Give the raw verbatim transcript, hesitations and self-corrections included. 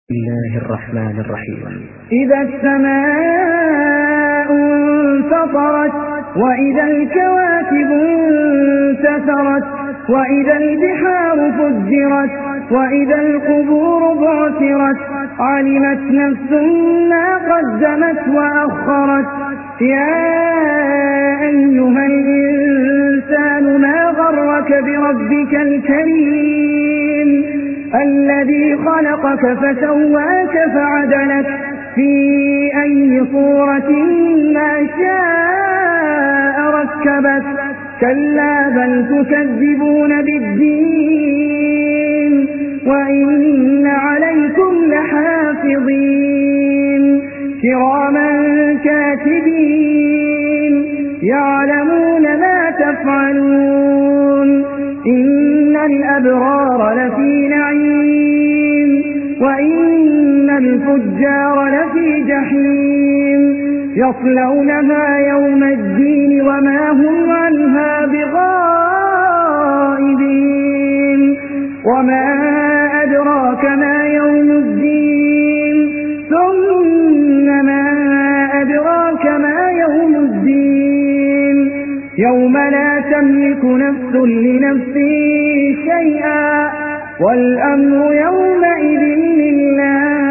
بسم الله الرحمن الرحيم. إذا السماء انفطرت وإذا الكواكب انتثرت وإذا البحار فجرت وإذا القبور بعثرت علمت نفس ما قدمت وأخرت. يا أيها الإنسان ما غرك بربك الكريم الذي خلقك فسواك فعدلك في أي صورة ما شاء ركبك. كلا بل تكذبون بالدين وإن عليكم لحافظين كراما كاتبين يعلمون ما تفعلون. إن الأبرار لفي نعيم وإن الفجار لفي جحيم يصلونها يوم الدين وما هم عنها بغائبين. وما أدراك ما يوم الدين ثم ما أدراك ما يوم الدين يوم لا تملك نفس لنفس شيئا والأمر يومئذ لله.